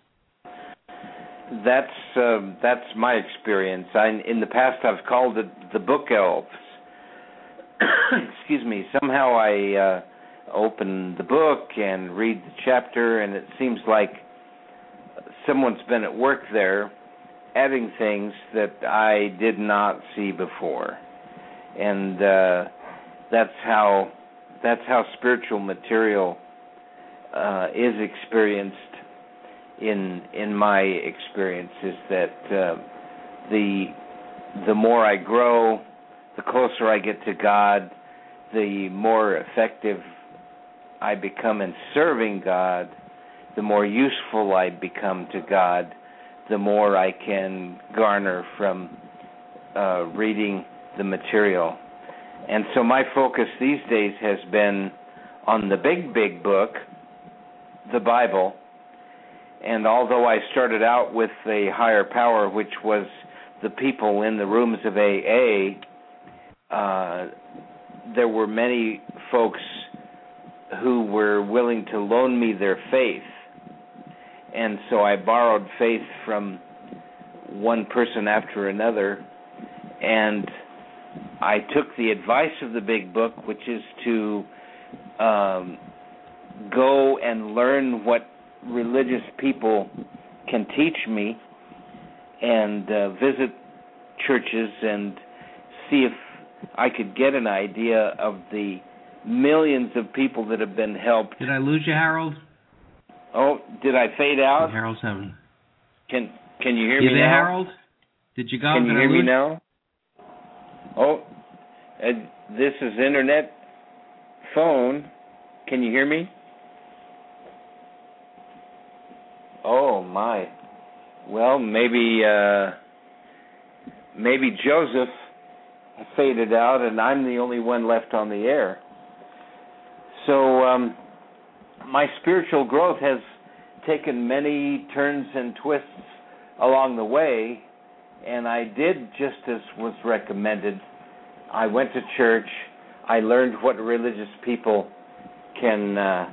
[SPEAKER 5] That's uh, that's my experience. I, in the past, I've called it the book elves. Excuse me. Somehow I uh, open the book and read the chapter, and it seems like someone's been at work there, adding things that I did not see before, and uh, that's how that's how spiritual material uh, is experienced. In in my experience, is that uh, the the more I grow, the closer I get to God, the more effective I become in serving God, the more useful I become to God, the more I can garner from uh, reading the material. And so my focus these days has been on the big, big book, the Bible. And although I started out with a higher power, which was the people in the rooms of A A, uh, there were many folks who were willing to loan me their faith. And so I borrowed faith from one person after another, and I took the advice of the big book, which is to um, go and learn what religious people can teach me, and uh, visit churches and see if I could get an idea of the millions of people that have been helped.
[SPEAKER 6] Did I lose you, Harold?
[SPEAKER 5] Oh, did I fade out?
[SPEAKER 6] Harold's having.
[SPEAKER 5] Can Can you hear
[SPEAKER 6] you
[SPEAKER 5] me
[SPEAKER 6] there,
[SPEAKER 5] now?
[SPEAKER 6] Harold? Did you go?
[SPEAKER 5] Can
[SPEAKER 6] Did
[SPEAKER 5] you
[SPEAKER 6] I
[SPEAKER 5] hear
[SPEAKER 6] lose?
[SPEAKER 5] me now? Oh, uh, this is internet phone. Can you hear me? Oh my. Well, maybe uh, maybe Joseph faded out, and I'm the only one left on the air. So um, my spiritual growth has taken many turns and twists along the way, and I did just as was recommended. I went to church. I learned what religious people can uh,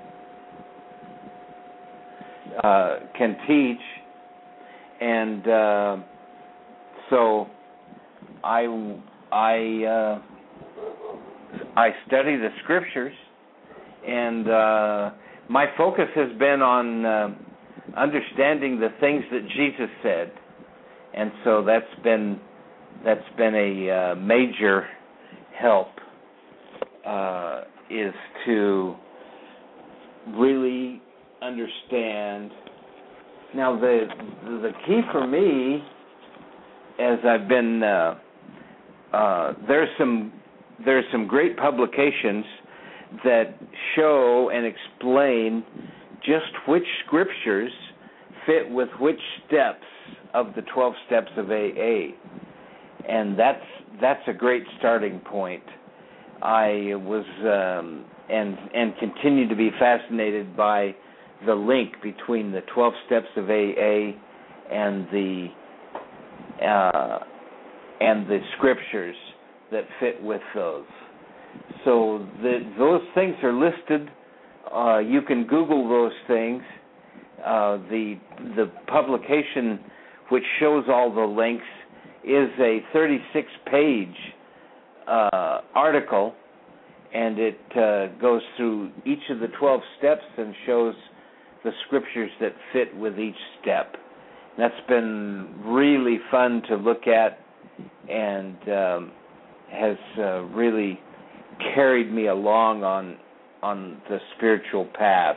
[SPEAKER 5] uh, can teach, and uh, so I I uh, I study the scriptures, and uh, my focus has been on uh, understanding the things that Jesus said, and so that's been that's been a uh, major help. Uh, is to really understand. Now, the the key for me, as I've been uh, uh, there's some there's some great publications that show and explain just which scriptures fit with which steps of the twelve steps of A A. And that's that's a great starting point. I was um, and and continue to be fascinated by the link between the twelve steps of A A and the uh, and the scriptures that fit with those. So the, those things are listed. Uh, you can Google those things. Uh, the the publication which shows all the links is a thirty-six page uh, article, and it uh, goes through each of the twelve steps and shows the scriptures that fit with each step. That's been really fun to look at, and um, has uh, really carried me along on on the spiritual path.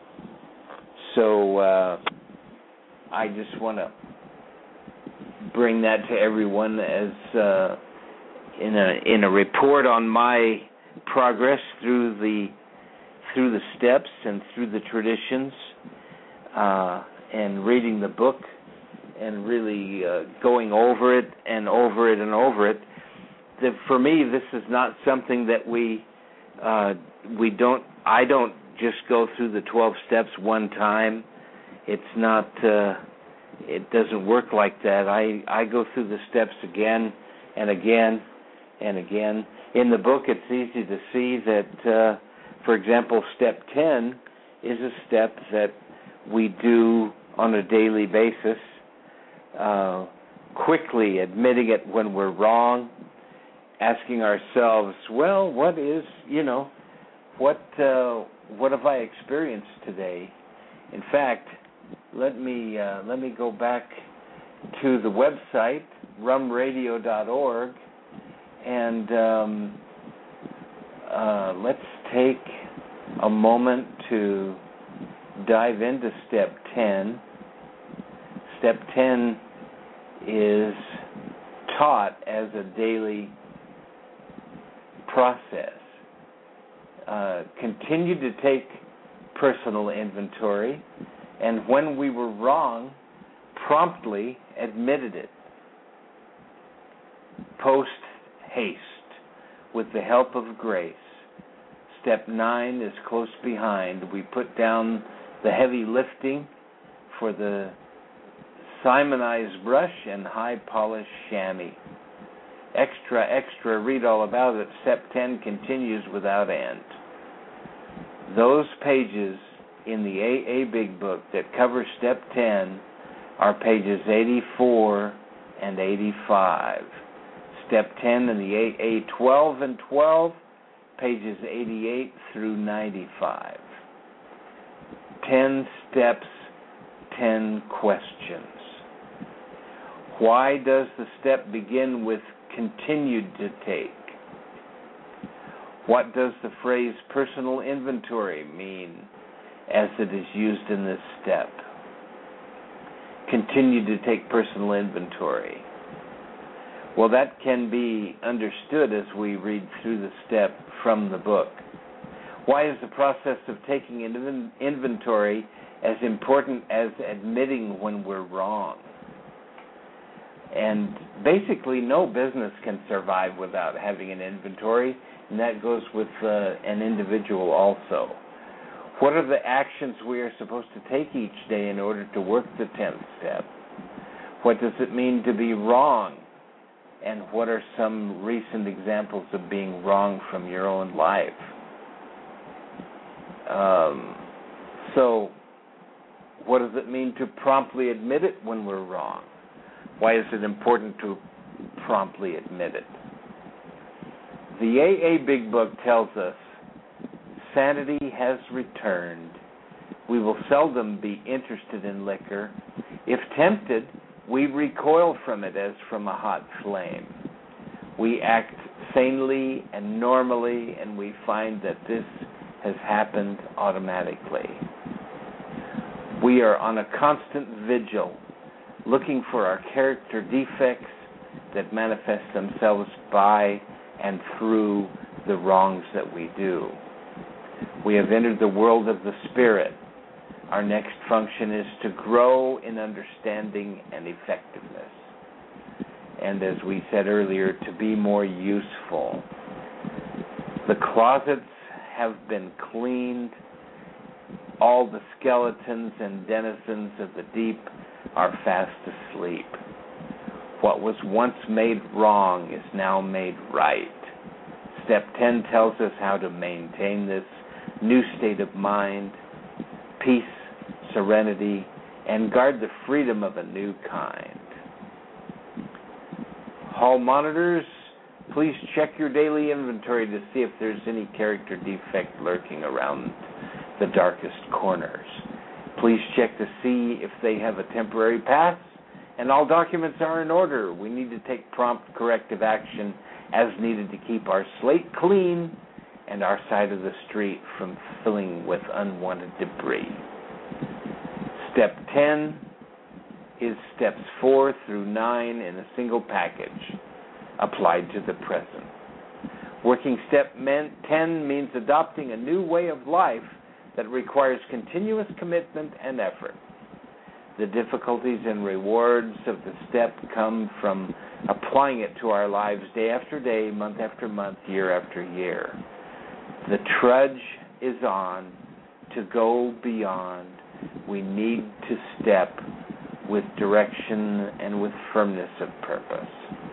[SPEAKER 5] So uh, I just want to bring that to everyone as uh, in a in a report on my progress through the through the steps and through the traditions, uh, and reading the book and really uh, going over it and over it and over it. The, for me, this is not something that we uh, we don't. I don't just go through the twelve steps one time. It's not. Uh, it doesn't work like that. I, I go through the steps again and again and again. In the book, it's easy to see that, uh, for example, step ten is a step that we do on a daily basis, uh, quickly admitting it when we're wrong, asking ourselves, well, what is, you know, what uh, what have I experienced today? In fact, let me uh, let me go back to the website, rum radio dot org, and um, uh, let's take a moment to dive into step ten. Step ten is taught as a daily process. Uh, continue to take personal inventory, and when we were wrong, promptly admitted it. Post haste, with the help of grace. Step nine is close behind. We put down the heavy lifting for the Simonized brush and high-polished chamois. Extra, extra, read all about it. Step ten continues without end. Those pages in the A A Big Book that cover Step ten are pages eighty-four and eighty-five. Step ten in the A A twelve and twelve, pages eighty-eight through ninety-five. Ten steps, ten questions. Why does the step begin with continued to take? What does the phrase personal inventory mean as it is used in this step? Continue to take personal inventory. Well, that can be understood as we read through the step from the book. Why is the process of taking an inventory as important as admitting when we're wrong? And basically, no business can survive without having an inventory, and that goes with uh, an individual also. What are the actions we are supposed to take each day in order to work the tenth step? What does it mean to be wrong? And what are some recent examples of being wrong from your own life? Um, so, what does it mean to promptly admit it when we're wrong? Why is it important to promptly admit it? The A A Big Book tells us sanity has returned. We will seldom be interested in liquor. If tempted, we recoil from it as from a hot flame. We act sanely and normally, and we find that this has happened automatically. We are on a constant vigil, looking for our character defects that manifest themselves by and through the wrongs that we do. We have entered the world of the Spirit, Our next function is to grow in understanding and effectiveness. And as we said earlier, to be more useful. The closets have been cleaned. All the skeletons and denizens of the deep are fast asleep. What was once made wrong is now made right. Step ten tells us how to maintain this new state of mind, peace, serenity, and guard the freedom of a new kind. Hall monitors, please check your daily inventory to see if there's any character defect lurking around the darkest corners. Please check to see if they have a temporary pass, and all documents are in order. We need to take prompt corrective action as needed to keep our slate clean and our side of the street from filling with unwanted debris. Step ten is steps four through nine in a single package applied to the present. Working step ten means adopting a new way of life that requires continuous commitment and effort. The difficulties and rewards of the step come from applying it to our lives day after day, month after month, year after year. The trudge is on to go beyond. We need to step with direction and with firmness of purpose.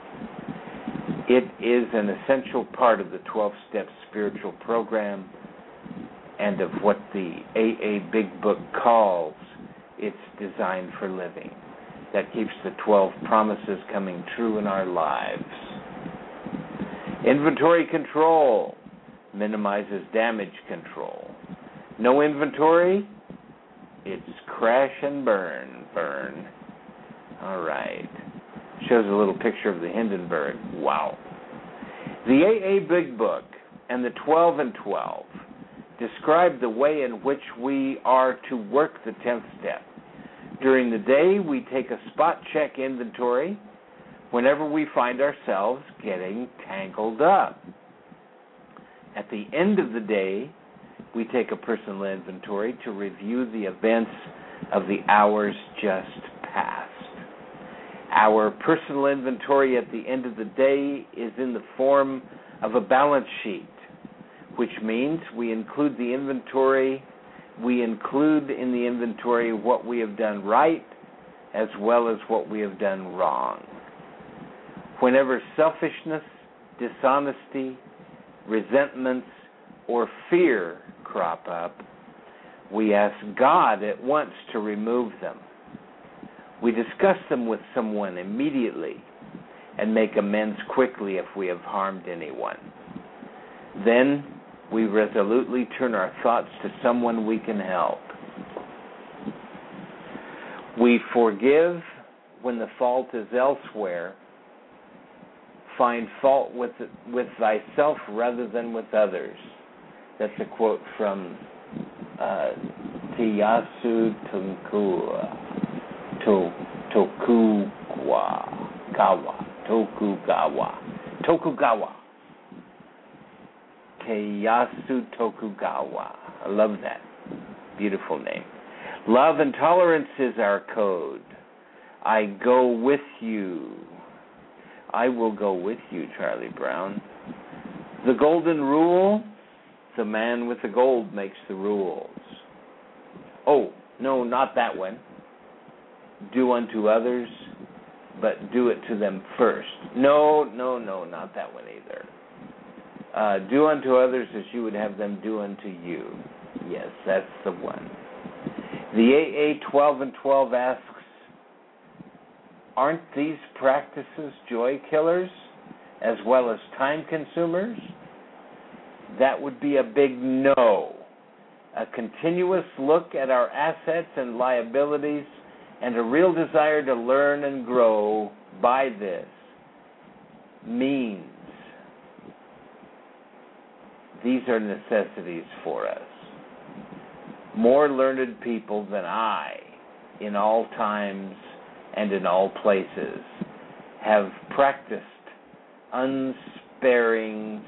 [SPEAKER 5] It is an essential part of the twelve-step spiritual program and of what the A A Big Book calls its design for living, that keeps the twelve promises coming true in our lives. Inventory control minimizes damage control. No inventory, it's crash and burn, burn. All right. Shows a little picture of the Hindenburg. Wow. The A A Big Book and the twelve and twelve describe the way in which we are to work the tenth step. During the day, we take a spot check inventory whenever we find ourselves getting tangled up. At the end of the day, we take a personal inventory to review the events of the hours just past. Our personal inventory at the end of the day is in the form of a balance sheet, which means we include the inventory, we include in the inventory what we have done right as well as what we have done wrong. Whenever selfishness, dishonesty, resentments, or fear crop up, we ask God at once to remove them. We discuss them with someone immediately and make amends quickly if we have harmed anyone. Then we resolutely turn our thoughts to someone we can help. We forgive when the fault is elsewhere. Find fault with with thyself rather than with others. That's a quote from uh, Ieyasu Tokugawa. To, Tokugawa. Gawa. Tokugawa. Tokugawa. Ieyasu Tokugawa. I love that. Beautiful name. Love and tolerance is our code. I go with you. I will go with you, Charlie Brown. The golden rule, the man with the gold makes the rules. Oh, no, not that one. Do unto others, but do it to them first. No, no, no, not that one either. Uh, do unto others as you would have them do unto you. Yes, that's the one. The A A twelve and twelve asks, aren't these practices joy killers as well as time consumers? That would be a big no. A continuous look at our assets and liabilities and a real desire to learn and grow by this means these are necessities for us. More learned people than I, in all times and in all places, have practiced unsparing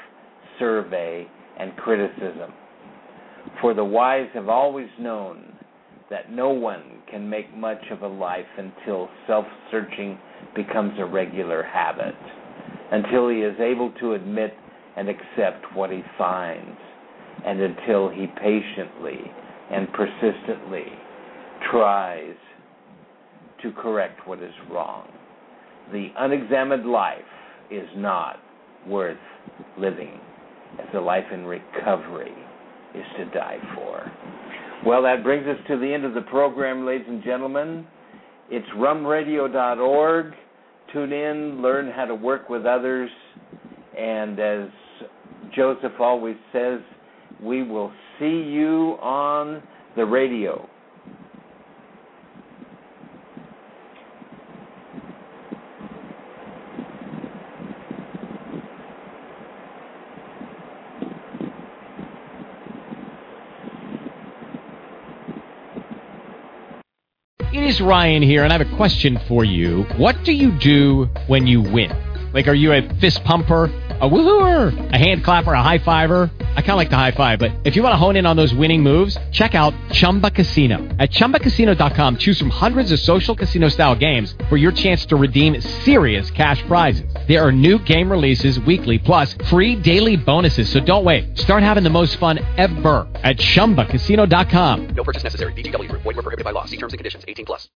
[SPEAKER 5] self-survey and criticism. For the wise have always known that no one can make much of a life until self-searching becomes a regular habit, until he is able to admit and accept what he finds, and until he patiently and persistently tries to correct what is wrong. The unexamined life is not worth living, as a life in recovery is to die for. Well, that brings us to the end of the program, ladies and gentlemen. It's rum radio dot org. Tune in, learn how to work with others, and as Joseph always says, we will see you on the radio.
[SPEAKER 7] It is Ryan here, and I have a question for you. What do you do when you win? Like, are you a fist pumper, a woohooer, a hand clapper, a high fiver? I kind of like the high five, but if you want to hone in on those winning moves, check out Chumba Casino. At Chumba Casino dot com, choose from hundreds of social casino-style games for your chance to redeem serious cash prizes. There are new game releases weekly, plus free daily bonuses, so don't wait. Start having the most fun ever at Chumba Casino dot com.
[SPEAKER 8] No purchase necessary. V G W Group. Void where prohibited by law. See terms and conditions. eighteen plus.